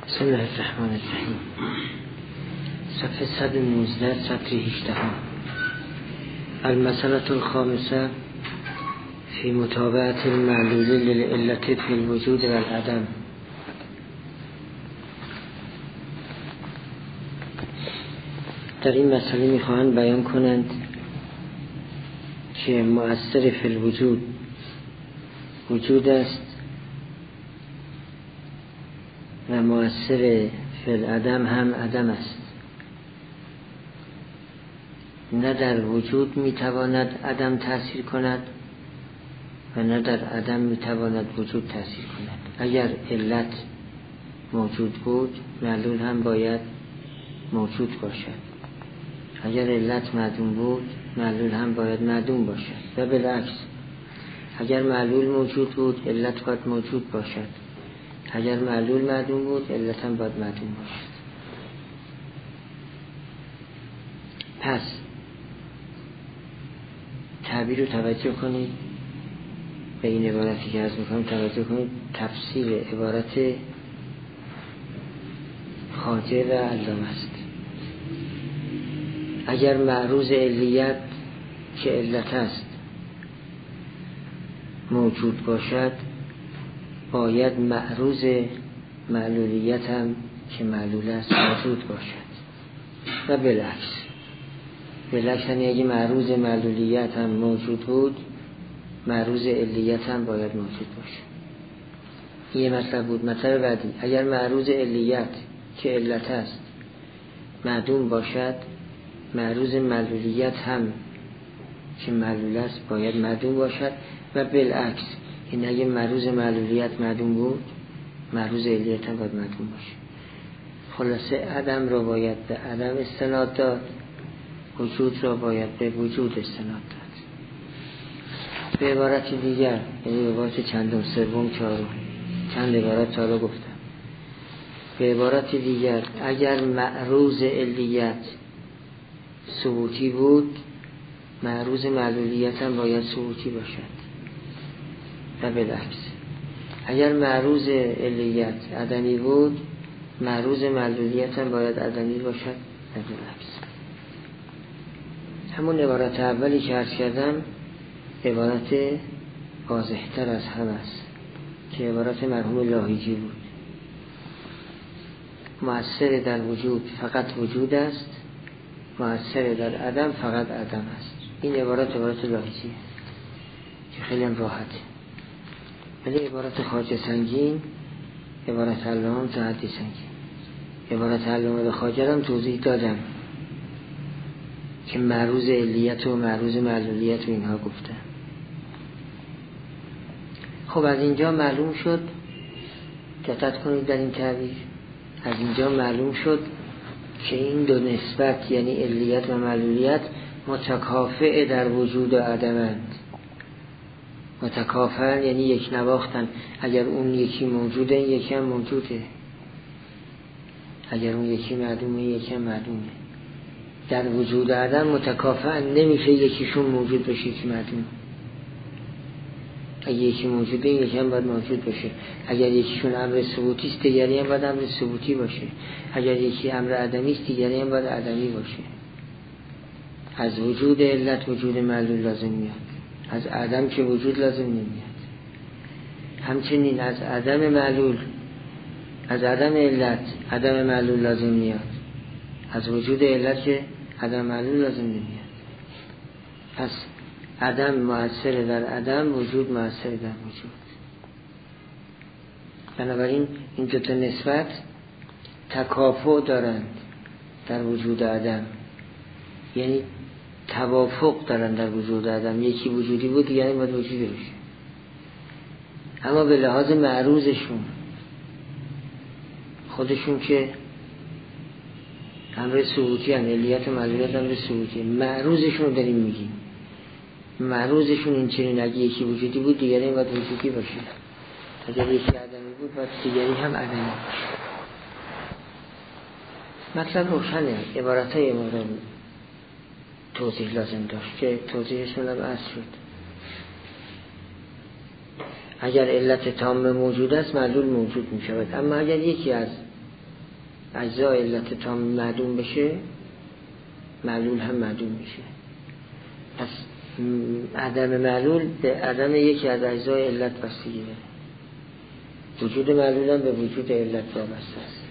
بسم الله الرحمن الرحیم. صفحه 119 سطر 18. المسألة الخامسة في متابعة المعلول للعلة في الوجود والعدم. در این مسئله میخواهند بیان کنند که مؤثر فی الوجود وجود است و مؤثر فی العدم هم عدم است. نه در وجود میتواند عدم تأثیر کند و نه در عدم میتواند وجود تأثیر کند. اگر علت موجود بود معلول هم باید موجود باشد. اگر علت معدوم بود معلول هم باید معدوم باشد و بالعکس. اگر معلول موجود بود علت باید موجود باشد. اگر معلول معدوم بود علت هم باید معدوم باشد. پس تعبیر رو توجه کنید، به این عبارتی که عرض میکنم توجه کنید. تفسیر عبارت خواجه و علامه است. اگر معروض علیت که علت است موجود باشد باید معروض معلولیت هم که معلول است موجود باشد و بالعکس. بالعکس یعنی اگه معروض معلولیت هم موجود بود معروض علیت هم باید موجود باشد. یه مطلب بود. مطلب بعدی، اگر معروض علیت که علت است معدوم باشد معروض معلولیت هم که معلول است باید معدوم باشد و بالعکس. این اگه معروض معلولیت معدوم بود معروض علیت هم باید معدوم باشه. خلاصه عدم را باید به عدم استناد داد، وجود را باید به وجود استناد داد. به عبارت دیگر، یعنی به عبارت چندم، سوم، چهارم، چند عبارت تا گفتم. به عبارت دیگر اگر معروض علیت ثبوتی بود معروض معلولیت هم باید ثبوتی باشد و بالعکس. اگر معروض علیت عدمی بود معروض معلولیت هم باید عدمی باشد و بالعکس. همون عبارت اولی که عرض کردم عبارت واضح‌تر از هم است که عبارت مرحوم لاهیجی بود. مؤثر در وجود فقط وجود است، مؤثر در عدم فقط عدم است. این عبارت لاهیجی که خیلی هم راحته. ولی عبارت خواجه سنگین، عبارت علامه تا حدی سنگین. عبارت علامه به خواجه هم توضیح دادم که معروض علیت و معروض معلولیت و اینها گفتم. خب از اینجا معلوم شد، دقت کنید در این تعبیر، از اینجا معلوم شد که این دو نسبت یعنی علیت و معلولیت متکافئ در وجود و عدمند. متکافئن یعنی یک نواختن. اگر اون یکی موجوده این یکی هم موجوده، اگر اون یکی معدومه این یکی هم معدومه. در وجود عدم متکافئن، نمیشه یکیشون موجود بشه یکی معدوم. اگر یکی موجوده این یکی هم باید موجود باشه. اگر یکیشون امر ثبوتی است دیگری هم باید امر ثبوتی باشه. اگر یکی امر عدمی است دیگری هم باید عدمی باشه. از وجود علت وجود معلول لازم میاد، از عدم که وجود لازم نمیاد. همچنین از عدم معلول، از عدم علت عدم معلول لازم میاد، از وجود علت که عدم معلول لازم نمیاد. پس عدم مؤثر در عدم، وجود مؤثر در وجود. بنابراین این دو تا نسبت تکافؤ دارند در وجود عدم، یعنی توافق دارن در وجود عدم. یکی وجودی بود دیگری باید وجودی باشه. اما به لحاظ معروضشون خودشون که امر ثبوتی هست، علیت و معلولیت امر ثبوتی، معروضشون رو داریم میگیم. معروضشون این چنین اگه یکی وجودی بود دیگری باید وجودی باشه، اگر یکی عدمی بود باید دیگری هم عدمی باشه. مطلب روشنه. عبارتای مورد توضیح لازم داشت که توضیحشون هم عرض شد. اگر علت تام موجود است معلول موجود می شود. اما اگر یکی از اجزا علت تا معدوم بشه معلول هم معدوم میشه. پس عدم معلول به عدم یکی از اجزای علت بستگی داره. وجود معلول هم به وجود علت وابسته است.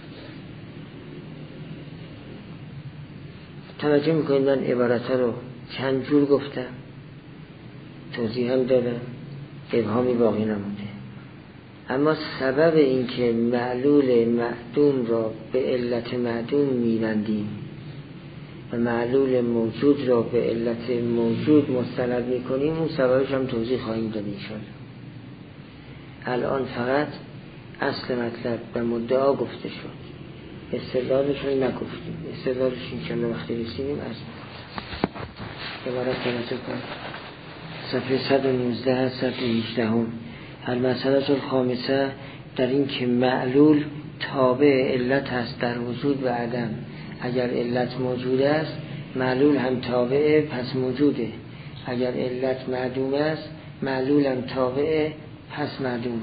توجه میکنید من عبارت رو چند جور گفتم، توضیح هم دادم، ابهامی باقی نمونده. اما سبب این که معلول معدوم را به علت معدوم میبندیم و معلول موجود را به علت موجود مستند میکنیم، اون سببش هم توضیح خواهیم داد انشاءالله. الان فقط اصل مطلب و مدعا گفته شد، استدلالشون نگفتیم. استدلالش انشاءالله وقتی رسیدیم از عبارت توجه کنیم. صفحه 119 صفحه 18 المسئله الخامسه در این که معلول تابع علت است در وجود و عدم. اگر علت موجود است معلول هم تابع پس موجوده، اگر علت معدوم است معلول هم تابع پس معدومه.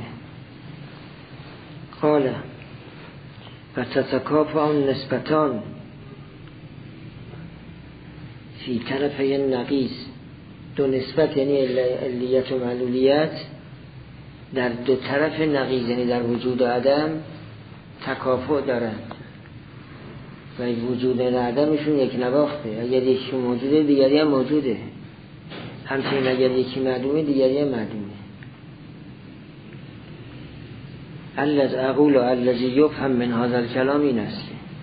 قال و تتکافئ نسبتان فی طرفی نقیض. دو نسبت یعنی علیت و معلولیت در دو طرف نقیض یعنی در وجود و عدم تکافؤ دارند و وجود و عدمشون یک نواخته. اگر یکی موجوده دیگری هم موجوده، همچنین اگر یکی معدومه دیگری هم معدومه. اقول الذی یفهم من هذا الکلام این است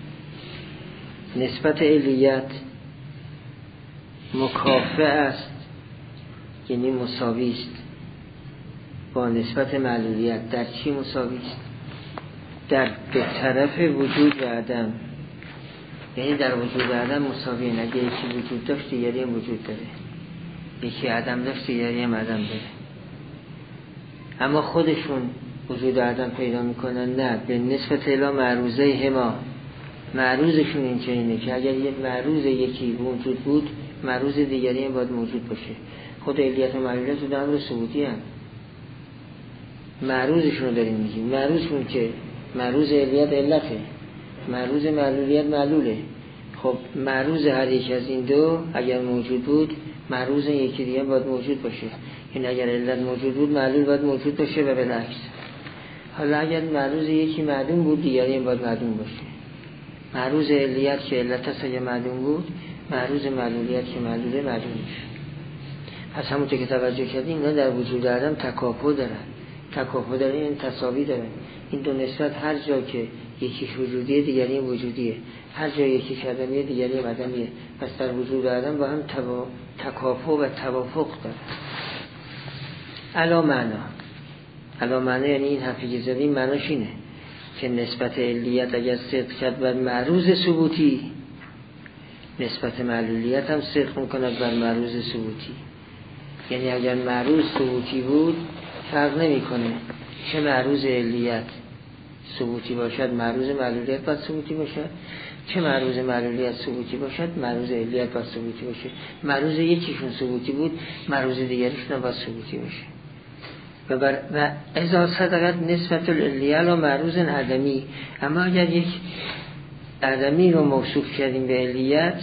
نسبت علیت مکافئ است، یعنی مساوی است با نسبت معلولیت. در چی مساوی است؟ در دو طرف وجود و عدم، یعنی در وجود و عدم مساوی. اگه یکی وجود داشت دیگری هم وجود داره، یکی عدم داشت دیگری هم عدم داره. اما خودشون وجود و عدم پیدا میکنن؟ نه، به نسبت الی معروضه هما. معروضشون این چنینه که اگر یک معروض یکی موجود بود معروض دیگری هم باید موجود باشه. خود علیت و معلولیت رو در امر ثبوتی هم معروضشون رو داریم میگیم. معروضشون که معروض علیت علته، معروض معلولیت معلوله. خب معروض هر یک از این دو اگر موجود بود معروض یکی دیگه باید موجود باشه. این اگر علت موجود بود معلول باید موجود باشه و بالعکس. حالا اگر معروض یکی معدوم بود دیگری باید معدوم باشه. معروض علیت که علت است اگر معدوم بود، معروض معلولیت که معلوله معدوم میشه. پس همونطور که توجه کردیم اینا در وجود عدم تکافؤ دارن. تکافؤ دارن این تساوی دارن. این دو نسبت هر جا که یکیش وجودیه دیگری وجودیه، هر جا یکیش عدمیه دیگری عدمیه. پس در وجود عدم با هم تکافؤ و توافق دارن. علا معنا یعنی این حرفی که زدیم معناش اینه که نسبت علیت اگر صدق کرد بر معروض ثبوتی، نسبت معلولیت هم صدق میکند بر معروض ثبوتی. یعنی اگر معروض ثبوتی بود فرق نمیکنه چه معروض علیت ثبوتی باشد معروض معلولیت باید ثبوتی باشد، چه معروض معلولیت ثبوتی باشد معروض علیت باید ثبوتی باشه. معروض یکیشون ثبوتی بود معروض دیگریشون باید ثبوتی باشه. و اذا صدقت نسبت العلیه و معروض عدمی. اما اگر یک عدمی رو موصوف کردیم به علیت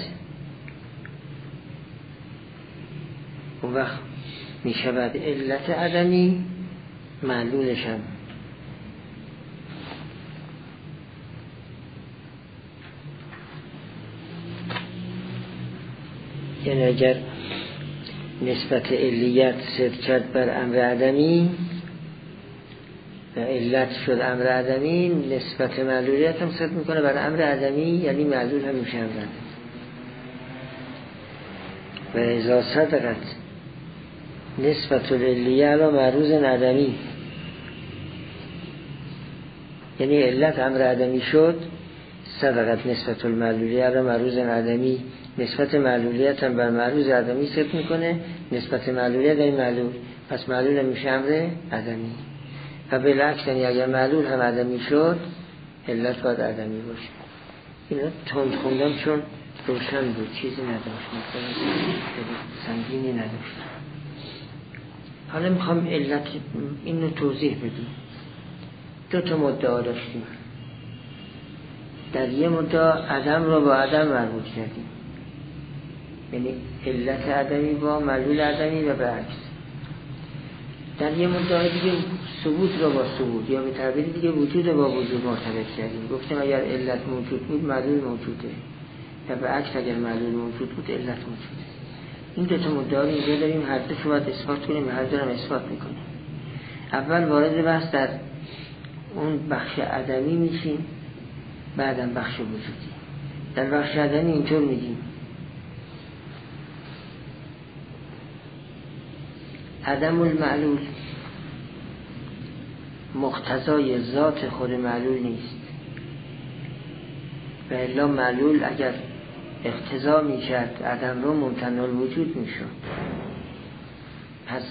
اون وقت می شود علت عدمی معلولش هم. یعنی اگر نسبت علیت صدق کرد بر امر عدمی و علت شد امر عدمی، نسبت معلولیت هم صدق میکنه بر امر عدمی، یعنی معلول هم میشه امر. و اذا صدقت نسبت العلیه علی معروض عدمی، یعنی علت امر عدمی شد، صدقت نسبت المعلولیه علی معروض عدمی، نسبت معلولیت هم بر معروض عدمی صدق میکنه. نسبت معلولیت این معلول، پس معلول هم میشه امر عدمی. و بالعکس یعنی اگر معلول هم عدمی شد علت باید عدمی باشه. اینا تند خوندم چون روشن بود، چیزی نداشت، مثلا سنگینی نداشت. حالا میخوام علت اینو توضیح بدیم. دو تا مدعا داشتیم. در یه مدت عدم رو با عدم مربوط کردیم، یعنی علت عدمی با معلول عدمی و برعکس. در یه مدت دیگه ثبوت رو با ثبوت یا به تعبیر دیگه وجود با وجود مرتبط کردیم. گفتیم اگر علت موجود بود معلول موجوده، یا برعکس اگر معلول موجود بود علت موجوده. این دو تا مدعا رو اینجا داریم، هر دو باید اثبات کنیم و هر دو هم اثبات میکنیم. اول وارد بحث در اون بخش عدمی میشیم، بعدم بخش وجودی. در بخش عدمی اینطور میگیم عدم المعلول مقتضای ذات خود معلول نیست، و الا معلول اگر اقتضا میکرد عدم رو ممتنع الوجود میشد. پس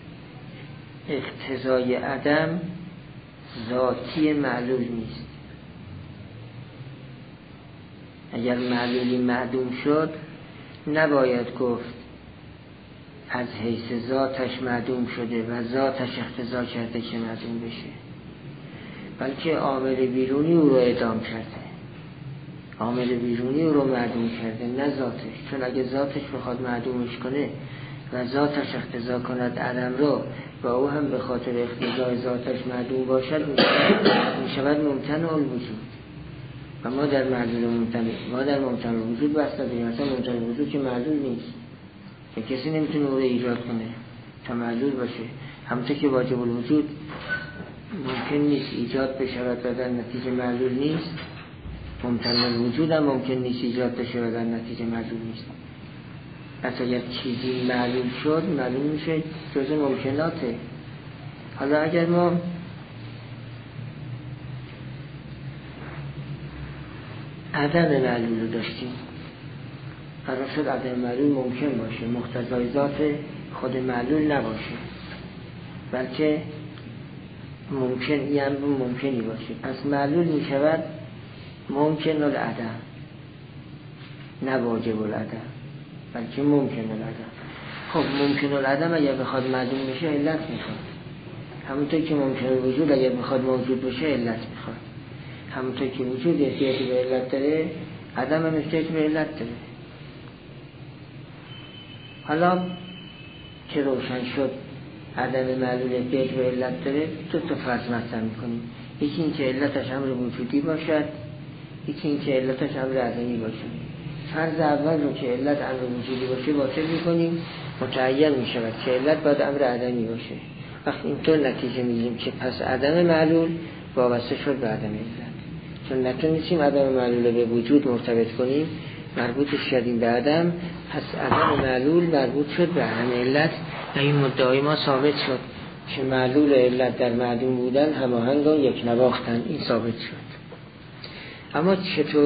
اقتضای عدم ذاتی معلول نیست. اگر معلولی معدوم شد نباید گفت از حیث ذاتش معدوم شده و ذاتش اقتضا کرده که معدوم بشه، بلکه عامل بیرونی او رو اعدام کرده، عامل بیرونی او رو معدوم کرده نه ذاتش. چون اگه ذاتش بخواد معدومش کنه و ذاتش اقتضا کند عدم رو و او هم به خاطر اقتضای ذاتش معدوم باشد میشود ممتنع الوجود. و ما در ممتنع الوجود بحث نداریم. مثلا ممتنع الوجود که معلول نیست، که کسی نمیتونه او رو ایجاد کنه تا معلول باشه. همونطور که واجب الوجود ممکن نیست ایجاد بشود و در نتیجه معلول نیست، ممتنع الوجود هم ممکن نیست ایجاد بشه و در نتیجه معلول نیست. پس اگر چیزی معلول شد معلول میشه جزء ممکناته. حالا اگر ما عدم معلول رو داشتیم، قرار شد عدم معلول ممکن باشه، مقتضای ذات خود معلول نباشه، بلکه ممکنی باشه. پس معلول می شود ممکن العدم، نه واجب العدم، بلکه ممکن العدم. خب ممکن العدم اگر بخواد معدوم بشه علت میخواد، همونطور که ممکن الوجود اگر بخواد موجود بشه علت میخواد. همونطور که وجود احتیاجی به علت داره، عدم هم احتیاجی به علت داره. حالا که روشن شد عدم معلول احتیاج به علت داره، دو تا فرض مطرح میکنیم. یکی این که علتش امر وجودی باشد، یکی این که علتش امر عدمی باشد. فرض اول رو که علت امر وجودی باشه باطل میکنیم، متعین میشود که علت باید امر عدمی باشه. وقتی اینطور نتیجه میگیم که پس عدم معلول وابسته شد به عدم علت، چون نتونستیم عدم معلول به وجود مرتبط کنیم، مربوطش کردیم به عدم، پس عدم معلول مربوط شد به عدم علت و این مدعای ما ثابت شد که معلول علت در معدوم بودن هماهنگ و یک نواختن. این ثابت شد. اما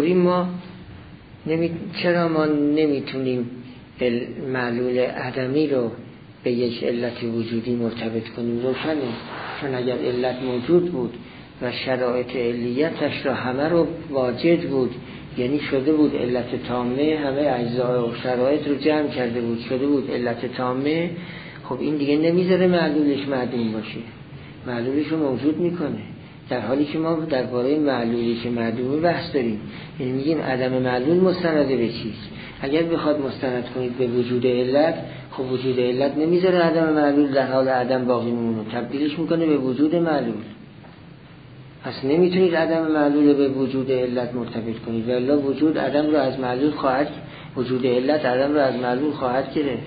چرا ما نمیتونیم معلول عدمی رو به یک علت وجودی مرتبط کنیم؟ روشنه، چون اگر علت موجود بود و شرایط علیتش را همه رو واجد بود، یعنی شده بود علت تامه، همه اجزا و شرایط رو جمع کرده بود، شده بود علت تامه، خب این دیگه نمیذاره معلولش معدوم باشه، معلولش رو موجود میکنه. در حالی که ما درباره معلولی که معدومه بحث داریم، یعنی میگیم عدم معلول مستنده به چیست. اگر بخواد مستند کنید به وجود علت، خب وجود علت نمیذاره عدم معلول در حال عدم باقی میمونه، تبدیلش میکنه به وجود معلول. پس نمیتونید عدم معلول به وجود علت مرتبط کنید، ولی وجود عدم رو از معلول وجود علت عدم رو از معلول خواهد گرفت.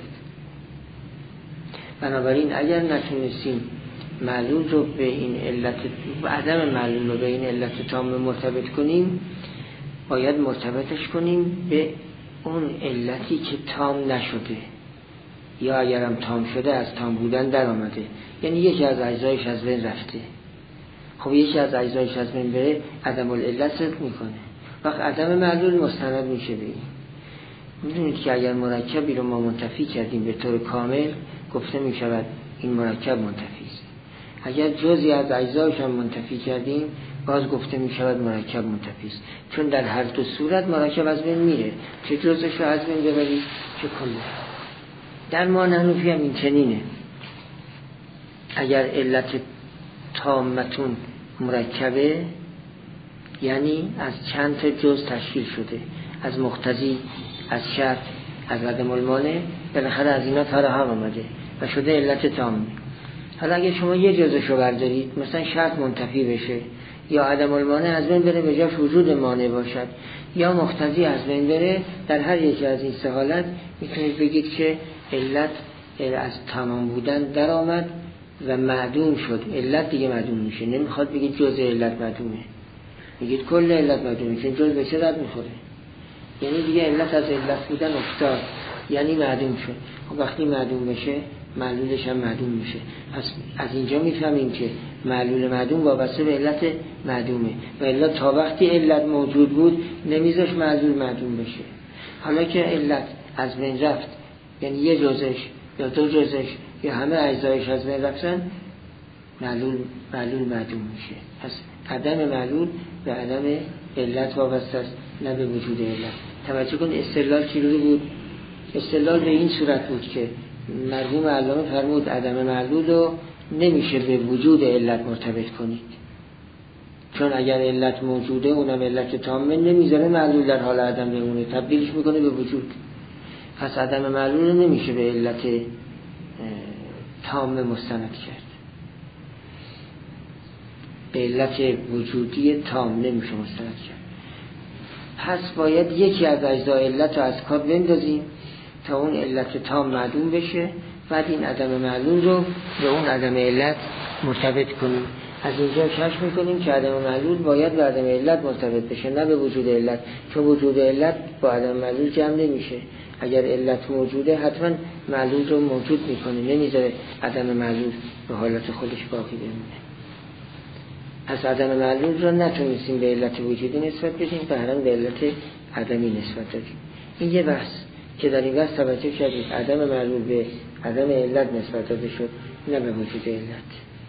بنابراین اگر نتونستیم معلول رو به این علت، عدم معلول رو به این علت تام مرتبط کنیم، باید مرتبطش کنیم به اون علتی که تام نشده، یا اگرم تام شده از تام بودن در آمده، یعنی یکی از اجزایش از بین رفته. خب یکی از اجزایش از بین بره عدم العلت صدق میکنه، وقت عدم معلول مستند میشه به این. میدونید که اگر مرکبی رو ما منتفی کردیم به طور کامل، گفته میشود این مرکب منتفی است. اگر جزئی از اجزایش هم منتفی کردیم، باز گفته میشود مرکب منتفی است. چون در هر دو صورت مرکب از بین میره، چه جزش رو از بین ببرید چه کلش. در ما نحنفی هم این چنینه، اگر علت تامتون مرکبه، یعنی از چند تا جز تشکیل شده، از مقتضی، از شرط، از عدم المانع، بالاخره از اینا فراهم آمده و شده علت تامه. حالا اگه شما یه جزشو بردارید، مثلا شرط منتفی بشه یا عدم المانع از بین بره به جاش وجود مانع باشد یا مقتضی از بین بره، در هر یکی از این سه حالت میتونید بگید که علت از تمام بودن در آمد و معدوم شد. علت دیگه معدوم میشه، نمیخواد بگید جز علت معدومه، میگید کل علت معدومه، چون جز به چه درد میخوره؟ یعنی دیگه علت از علت بودن افتاد، یعنی معدوم شد. خب وقتی معدوم بشه معلولش هم معدوم میشه. پس از اینجا میفهمیم که معلول معدوم وابسته به علت معدومه و الا تا وقتی علت موجود بود نمیذاش معلول معدوم بشه. حالا که علت از بین رفت، یعنی یه جزش یا دو جزش یا همه اجزایش از بین رفتن، معلول معدوم میشه. پس عدم معلول به عدم علت وابسته است، نه به وجود علت. توجه کن استدلال چجوری بود؟ استدلال به این صورت بود که مرحوم علامه فرمود عدم معلول رو نمیشه به وجود علت مرتبط کنید، چون اگر علت موجوده اونم علت تامه، نمیذاره معلول در حال عدم بمونه، تبدیلش میکنه به وجود. پس عدم معلول رو نمیشه به علت تامه مستند کرد، به علت وجودی تام نمیشه مستند کرد. پس باید یکی از اجزای علت رو از کار بندازیم تا اون علت تام معدوم بشه، بعد این عدم معلول رو به اون عدم علت مرتبط کنیم. از اینجا کشف میکنیم که عدم معلول باید به عدم علت مرتبط بشه، نه به وجود علت، چون وجود علت با عدم معلول جمع نمیشه. اگر علت موجوده حتما معلول رو موجود میکنه، نمیذاره عدم معلول به حالت خودش باقی بمونه. پس عدم معلول رو نتونستیم به علت وجودی نسبت بدیم، به هران به علت عدمی نسبت دادیم. این یه بحث که در این بحث توجه کردید، عدم معلول به عدم علت نسبت داده شد، نه به وجود علت.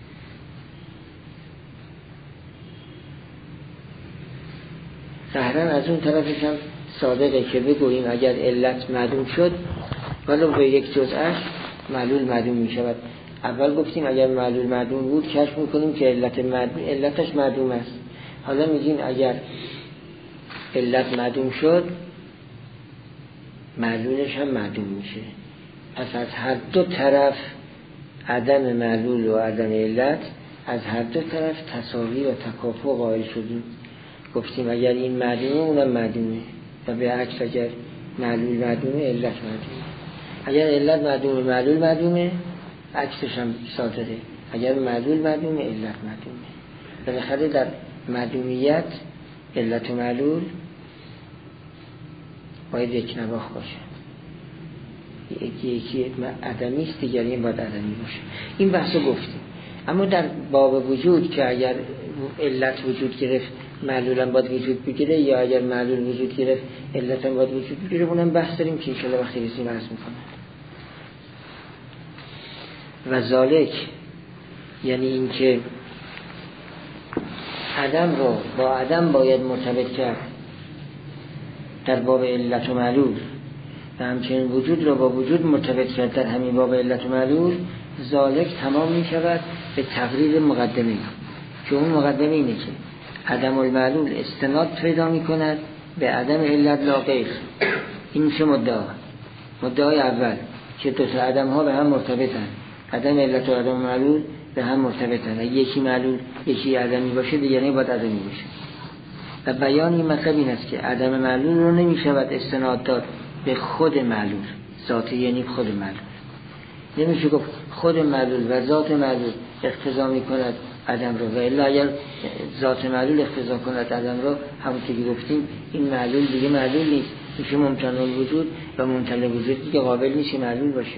ظاهراً از اون طرفش هم صادقه که بگوییم اگر علت معدوم شد ولو به یک جزءش معلول معدوم می شود. اول گفتیم اگر معلول معدوم بود کشف میکنیم که علتش معدوم است. حالا میگیم اگر علت معدوم شد معلولش هم معدوم میشه. پس از هر دو طرف عدم معلول و عدم علت، از هر دو طرف تساوی و تکافؤ قائل شدیم. گفتیم اگر این معدومه اونم معدومه و به عکس اگر معلول معدومه علت معدومه. اگر علت معدومه معلول معدومه، عکسش هم صادقه. اگر معلول معدومه علت معدومه. بالاخره در معدومیت علت و معلول باید یک نواخت باشه، یکی عدمی است، دیگری باید عدمی باشه. این بحثو گفتیم. اما در باب وجود که اگر علت وجود گرفت معلولم باید وجود بگیره، یا اگر معلول وجود گرفت علتم باید وجود بگیره، اونم بحث داریم که انشاءالله وقتی رسیم عرض میکنم. و ذالک یعنی این که عدم رو با عدم باید مرتبط کرد در باب علت و معلول، و همچنین وجود رو با وجود مرتبط کرد در همین باب علت و معلول. ذالک تمام می شود به تقریر مقدمه، که اون مقدمه اینه که عدم المعلول استناد پیدا می کند به عدم علت لا غیر. این میشه مدعای اول که دو تا عدم ها به هم مرتبطن، عدم علت و عدم معلول به هم مرتبطن. یکی معلول یکی عدمی باشه دیگری باید عدمی باشه. و بیان این مطلب این است که عدم معلول رو نمی شود استناد داد به خود معلول ذاتی، یعنی خود معلول. نمیشه گفت خود معلول و ذات معلول اقتضا می کند عدم رو، و الا اگر ذات معلول اقتضا کند عدم رو، همونطور که گفتیم این معلول دیگه معلول نیست، میشه ممتنع الوجود و ممتنع الوجود دیگه قابل نیست معلول باشه.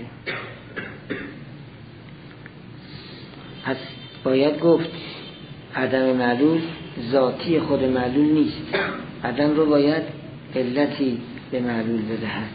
پس باید گفت عدم معلول ذاتی خود معلول نیست، عدم رو باید علتی به معلول بدهد،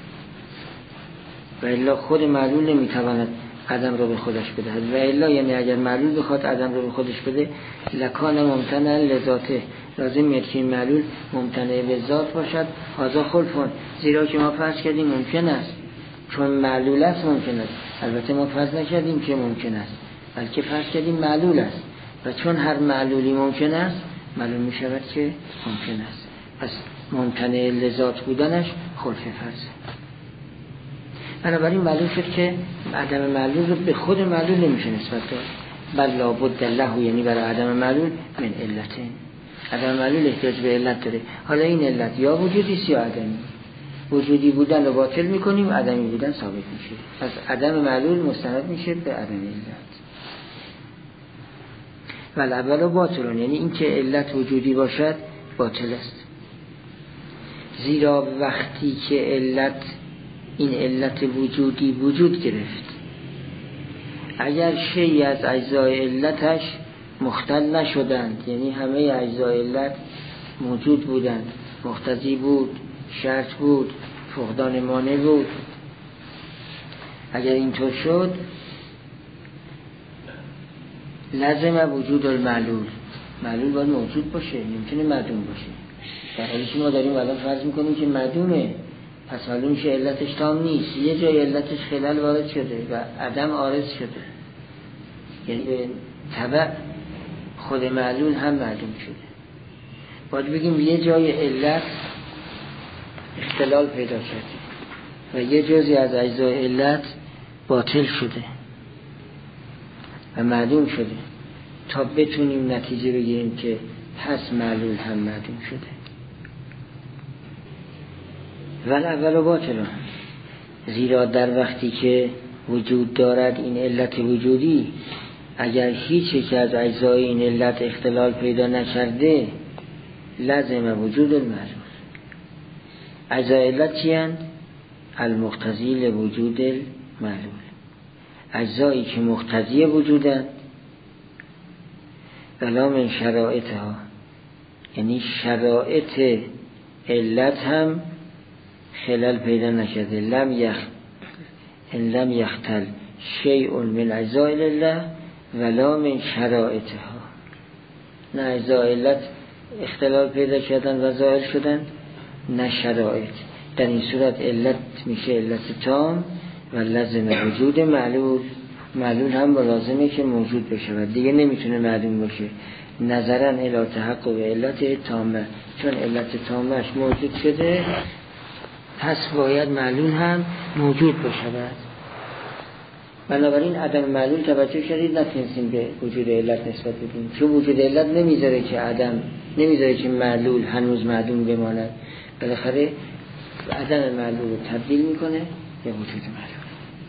و الا خود معلول نمیتواند عدم رو به خودش بدهد. و الا یعنی اگر معلول بخواد عدم رو به خودش بده، لکان ممتنع لذاته، لازم میاد که این معلول ممتنع به ذات باشد. هذا خلفون، زیرا که ما فرض کردیم ممکن است، چون معلول است ممکن است. البته ما فرض نکردیم که ممکن است، بلکه فرض کردیم معلول است، و چون هر معلولی ممکن است معلوم می شود که ممکن است. پس ممکنه لذات بودنش خلف فرضه. بنابراین معلوم شد که عدم معلول رو به خود معلول نمیشه نسبت داد، بل لابد له، یعنی برای عدم معلول من علتین. عدم معلول احتیاج به علت داره. حالا این علت یا وجودی است یا عدمی. وجودی بودن رو باطل میکنیم، عدمی بودن ثابت میشه. پس عدم معلول مستند میشه به عدم علت. ولی اول باطلون، یعنی این که علت وجودی باشد باطل است. زیرا وقتی که علت، این علت وجودی وجود گرفت، اگر شیئی از اجزای علتش مختل نشدند، یعنی همه اجزای علت موجود بودند، مقتضی بود، شرط بود، فقدان مانع بود، اگر اینطور شد لازم وجود المعلول، معلول باید موجود باشه، نمیتونه معدوم باشه. در حالی که ما داریم الان فرض میکنیم که معدومه، پس معلوم میشه علتش تام نیست، یه جای علتش خلل وارد شده و عدم عارض شده، یعنی به تبع خود معلول هم معدوم شده. باید بگیم یه جای علت اختلال پیدا شده و یه جزئی از اجزای علت باطل شده و معدوم شده تا بتونیم نتیجه بگیریم که پس معلول هم معدوم شده. ولی اول باطل، زیرا در وقتی که وجود دارد این علت وجودی، اگر هیچ یک از اجزای این علت اختلال پیدا نکرده لازم وجود المعلول. اجزای علت چی هستند؟ المقتضی لوجود المعلول، اجزایی که مقتضی وجودند ولا من شرائطها، یعنی شرایط علت هم خلل پیدا نکرده. لم یختل شیء من اجزاء الله ولا من شرائطها، نه اجزای علت اختلال پیدا کردن و زائل شدن، نه شرایط. در این صورت علت میشه علت تام و لازم وجود معلول. معلول هم لازمه که موجود بشه و دیگه نمیتونه معدوم باشه، نظرا الی تحقق علت تامه. چون علت تامش موجود شده پس باید معلول هم موجود باشه. بنابراین عدم معلول توجه کردید نتونستیم به وجود علت نسبت بدیم، چون وجود علت نمیذاره که عدم، نمیذاره که معلول هنوز معدوم بماند. بالاخره عدم معلول رو تبدیل میکنه به وجود معلول.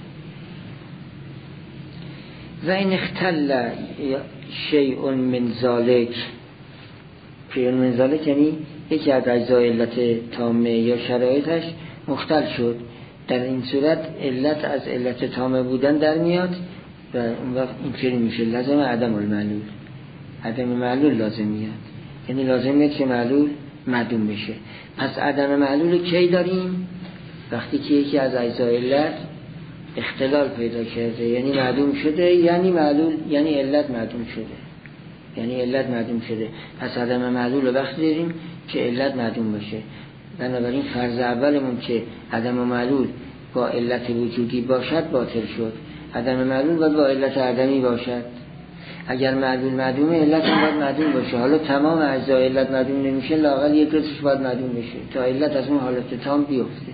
و این اختل شیء من ذالک، شیء من ذالک یعنی یکی از اجزای علت تامه یا شرایطش مختل شد، در این صورت علت از علت تامه بودن در میاد و اون وقت اینطوری میشه لازم عدم المعلول. عدم معلول لازم میاد، یعنی لازم میاد که معلول معدوم بشه. پس عدم معلول کی داریم؟ وقتی که یکی از اجزای علت اختلال پیدا کرده، یعنی معدوم شده، یعنی معلول، یعنی علت معدوم شده، یعنی علت معدوم شده. پس عدم معلول رو وقتی داریم که علت معدوم باشه. بنابراین فرض اولمون که عدم معلول با علت وجودی باشد باطل شد. عدم معلول باید با علت عدمی باشد. اگر معلول معدومه علت هم باید معدوم باشه. حالا تمام اجزای علت معدوم نمیشه، لااقل یک جزش باید معدوم بشه تا علت از اون حالت تام بیفته.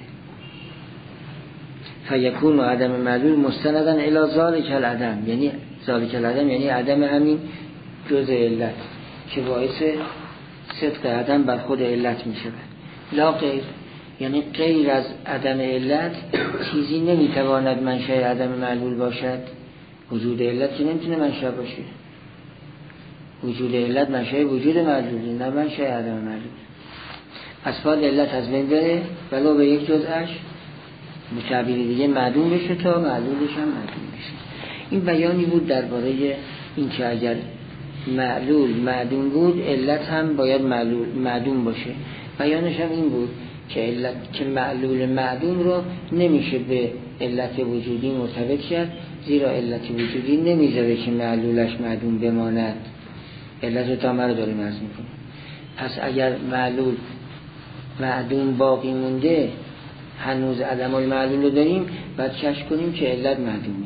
فیکون و عدم معلول مستندن الی ذالک العدم، یعنی ذالک العدم یعنی عدم همین جزء علت که باعث صدق عدم بر خود علت می شود. لا غیر، یعنی غیر از عدم علت چیزی نمیتواند منشأ عدم معلول باشد. وجود علت که نمیتونه منشأ باشه. وجود علت منشأ وجود معلولی، نه منشأ عدم معلول. پس باید علت از بین بره ولو به یک جزءش، به تعبیر دیگه معدوم بشه تا معلولش هم معدوم بشه. این بیانی بود درباره این که اگر معلول معدوم بود علت هم باید معدوم باشه. بیانش هم این بود که علت که معلول معدوم رو نمیشه به علت وجودی مرتبط کرد، زیرا علت وجودی نمیذاره که معلولش معدوم بماند. علت تامه رو داریم عرض میکنیم. پس اگر معلول معدوم باقی مونده، هنوز عدم المعلول رو داریم، باید کشف کنیم که علت معدومه.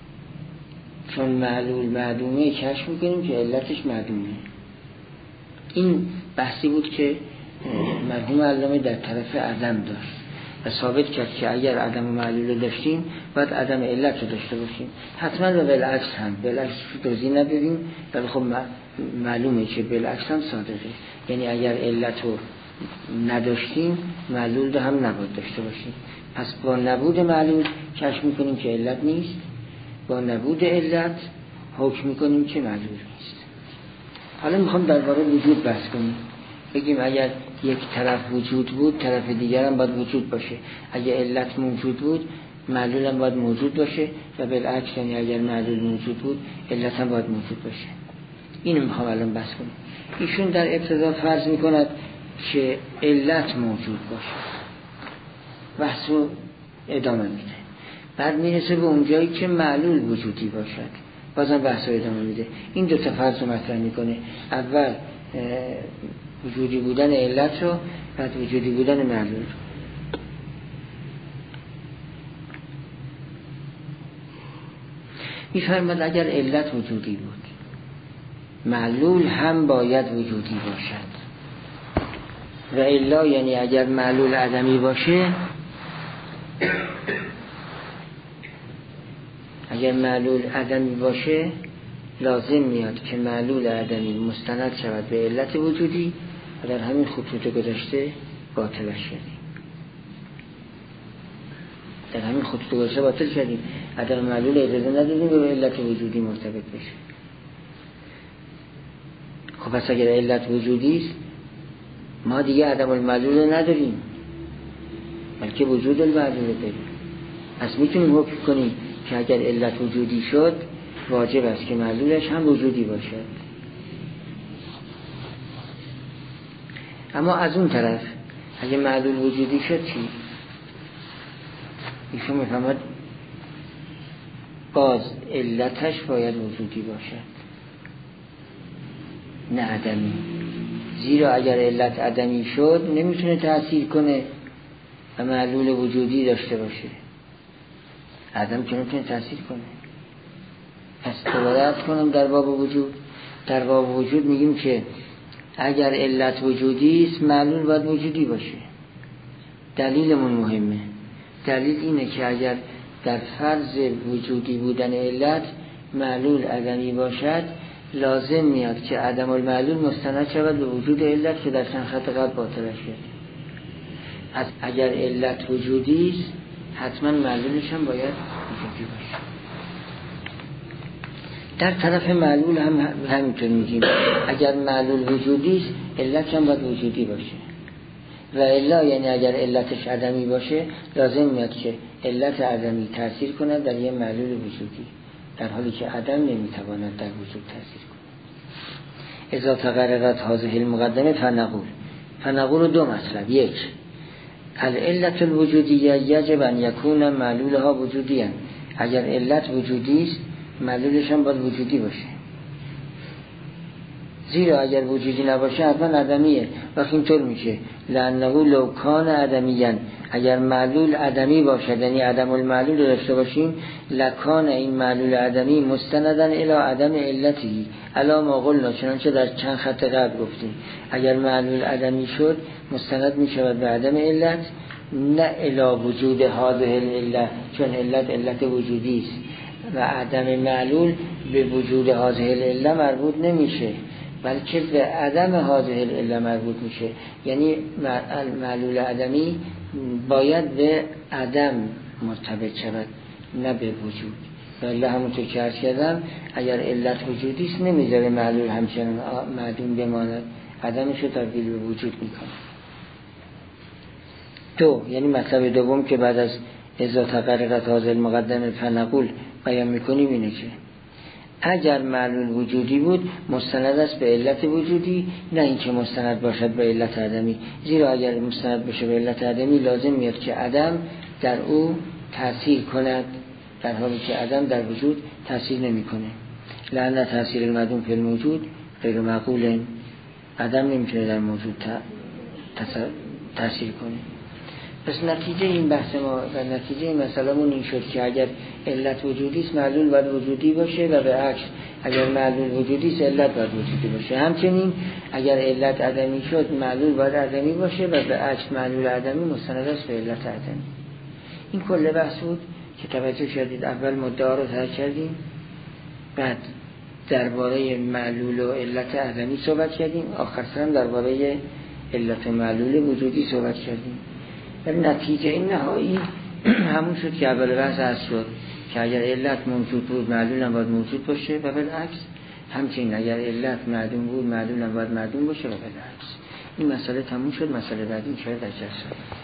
چون معلول معدومه کشف میکنیم که علتش معدومه. این بحثی بود که مرحوم علامه در طرف عدم داشت و ثابت کرد که اگر عدم معلول داشتیم باید عدم علت رو داشته باشیم. حتما و بالعکس هم، بالعکس توضیح نداریم، ولی خب معلومه که بالعکس هم صادقه. یعنی اگر علت رو نداشتیم معلول رو هم نباید داشته باشیم. پس با نبود معلول کشف میکنیم که علت نیست، با نبود علت حکم میکنیم که معلول نیست. حالا میخوام درباره وجود بحث کنیم. بگیم اگر یک طرف وجود بود طرف دیگر هم باید وجود باشه. اگر علت موجود بود معلول هم باید موجود باشه و بالعکس، یعنی اگر معلول موجود بود علت هم باید موجود باشه. اینو میخوام الان بحث کنیم. ایشون در ابتدا فرض میکند که علت موجود باشه، بحث رو ادامه میده. بعد میرسه به اونجایی که معلول وجودی باشد، بازم بحث رو ادامه میده. این دو تا فرض رو مطرح میکنه. اول وجودی بودن علت رو، بعد وجودی بودن معلول. میفرماد اگر علت وجودی بود معلول هم باید وجودی باشد و الا، یعنی اگر معلول عدمی باشه، اگر معلول عدمی باشه لازم میاد که معلول عدمی مستند شود به علت وجودی و در همین خطوط گذشته باطلش کردیم. در همین خطوط گذشته باطل کردیم. عدم معلول اجازه ندادیم به علت وجودی مرتبط بشه. خب پس اگر علت وجودی است ما دیگه عدم المعلول نداریم، بلکه وجود المعلول داریم. پس میتونیم حکم کنیم که اگر علت وجودی شد واجب است که معلولش هم وجودی باشد. اما از اون طرف اگه معلول وجودی شد چی؟ ایشون میفهمد باز علتش باید وجودی باشد نه عدمی. زیرا اگر علت عدمی شد نمیتونه تأثیر کنه و معلول وجودی داشته باشه. عدم که نمیتونه تأثیر کنه. پس دوباره عرض کنم در باب وجود. در باب وجود میگیم که اگر علت وجودی است معلول باید وجودی باشه. دلیلمون مهمه. دلیل اینه که اگر در فرض وجودی بودن علت معلول عدمی باشد لازم میاد که عدم المعلول مستند شود به وجود علت که در چند خط قبل باطلش شد. پس اگر علت وجودی است حتما معلولش هم باید وجودی باشه. در طرف معلول هم همینطور میگیم اگر معلول وجودی است علت هم باید وجودی باشه و الا، یعنی اگر علتش عدمی باشه لازم میاد که علت عدمی تأثیر کند در یه معلول وجودی، در حالی که عدم نمیتواند در وجود تأثیر کند. اذا تقررت هذه المقدمه فنقول دو مطلب. یک، العلت الوجودیه یجب ان یکون معلولها وجودیه. اگر علت وجودی است معلولش هم باید وجودی باشه. زیرا اگر وجودی نباشه حتما عدمیه. وقتی اینطور میشه لانه لو کان عدمیاً، اگر معلول عدمی باشد یعنی عدم المعلول داشته باشیم لکان این معلول عدمی مستندن الی عدم علتی الا ما قلنا، چنانچه در چند خط قبل گفتیم اگر معلول عدمی شد مستند میشود به عدم علت نه الی وجود هذه العله، چون علت وجودی است و عدم معلول به وجود هذه العله مربوط نمیشه بلکه به عدم هذه العله مربوط میشه. یعنی معلول عدمی باید به عدم مرتبط شود نه به وجود. ولی همونطور که عرض کردم اگر علت وجودی است نمیذاره معلول همچنان معدوم بماند، عدمش رو تبدیل به وجود میکنه. دو، یعنی مطلب دوم که بعد از اذا تقررت هذه المقدمه فنقول بیان میکنیم اینه که اگر معلول وجودی بود مستند است به علت وجودی نه اینکه مستند باشد به علت عدمی. زیرا اگر مستند بشه به علت عدمی لازم میاد که عدم در او تأثیر کند، در حالی که عدم در وجود تأثیر نمیکنه. لأن تأثیر المعدوم فی الموجود غیر معقول. عدم نمیتونه در موجود تأثیر کنه. پس نتیجه این بحث ما و نتیجه این مسئله‌مون این شد که اگر علت وجودی است معلول باید وجودی باشه و به عکس اگر معلول وجودی است علت باید وجودی باشه. همچنین اگر علت عدمی شد معلول باید عدمی باشه و به عکس معلول عدمی مستند است به علت عدمی. این کل بحث بود که توجه کردید. اول مدعا رو ترک کردیم، بعد درباره معلول و علت عدمی صحبت کردیم، آخرسر درباره علت معلول وجودی صحبت کردیم. و نتیجه این نهایی همون شد که اول بحث عرض شد که اگر علت موجود بود معلول هم باید موجود باشه و بالعکس. همچنین اگر علت معدوم بود معلول هم باید معدوم باشه و بالعکس. این مسئله تموم شد. مسئله بعدی ان شاء الله در جلسه